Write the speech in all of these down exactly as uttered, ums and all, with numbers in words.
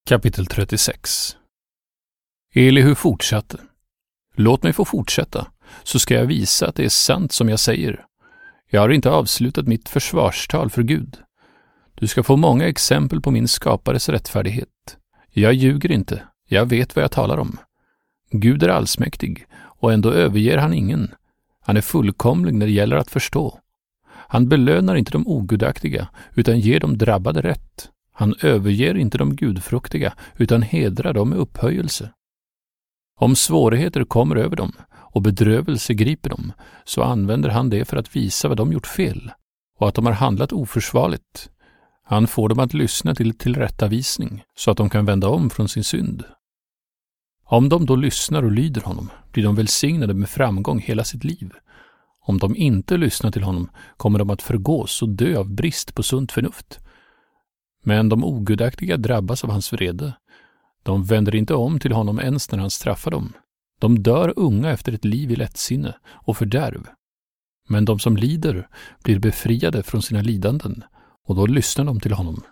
Kapitel trettiosex. Elihu fortsatte. Låt mig få fortsätta, så ska jag visa att det är sant som jag säger. Jag har inte avslutat mitt försvarstal för Gud. Du ska få många exempel på min skapares rättfärdighet. Jag ljuger inte, jag vet vad jag talar om. Gud är allsmäktig, och ändå överger han ingen. Han är fullkomlig när det gäller att förstå. Han belönar inte de ogudaktiga, utan ger dem drabbade rätt. Han överger inte de gudfruktiga, utan hedrar dem med upphöjelse. Om svårigheter kommer över dem och bedrövelse griper dem, så använder han det för att visa vad de gjort fel och att de har handlat oförsvarligt. Han får dem att lyssna till tillrättavisning så att de kan vända om från sin synd. Om de då lyssnar och lyder honom blir de välsignade med framgång hela sitt liv. Om de inte lyssnar till honom kommer de att förgås och dö av brist på sunt förnuft. Men de ogudaktiga drabbas av hans vrede. De vänder inte om till honom ens när han straffar dem. De dör unga efter ett liv i lättsinne och fördärv. Men de som lider blir befriade från sina lidanden, och då lyssnar de till honom.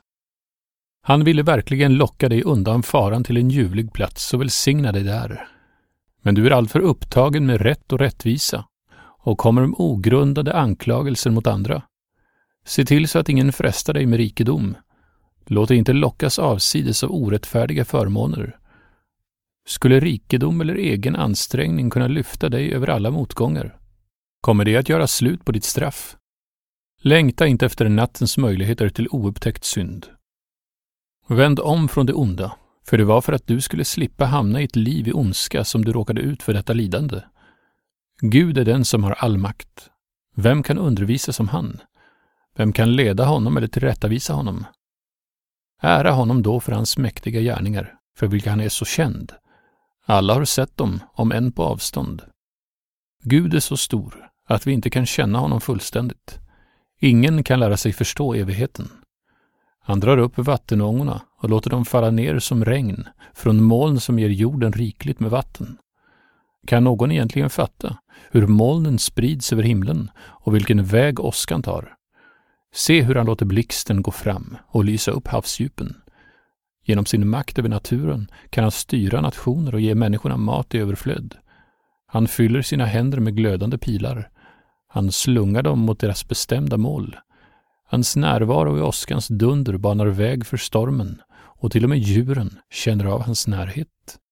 Han ville verkligen locka dig undan faran till en ljuvlig plats och välsigna dig där. Men du är alltför upptagen med rätt och rättvisa och kommer med ogrundade anklagelser mot andra. Se till så att ingen frestar dig med rikedom. Låt dig inte lockas avsides av orättfärdiga förmåner. Skulle rikedom eller egen ansträngning kunna lyfta dig över alla motgångar? Kommer det att göra slut på ditt straff? Längta inte efter nattens möjligheter till oupptäckt synd. Vänd om från det onda, för det var för att du skulle slippa hamna i ett liv i ondska som du råkade ut för detta lidande. Gud är den som har all makt. Vem kan undervisa som han? Vem kan leda honom eller tillrättavisa honom? Ära honom då för hans mäktiga gärningar, för vilka han är så känd. Alla har sett dem, om än på avstånd. Gud är så stor att vi inte kan känna honom fullständigt. Ingen kan lära sig förstå evigheten. Han drar upp vattenångorna och låter dem falla ner som regn från moln som ger jorden rikligt med vatten. Kan någon egentligen fatta hur molnen sprids över himlen och vilken väg åskan tar? Se hur han låter blixten gå fram och lysa upp havsdjupen. Genom sin makt över naturen kan han styra nationer och ge människorna mat i överflöd. Han fyller sina händer med glödande pilar. Han slungar dem mot deras bestämda mål. Hans närvaro i åskans dunder banar väg för stormen, och till och med djuren känner av hans närhet.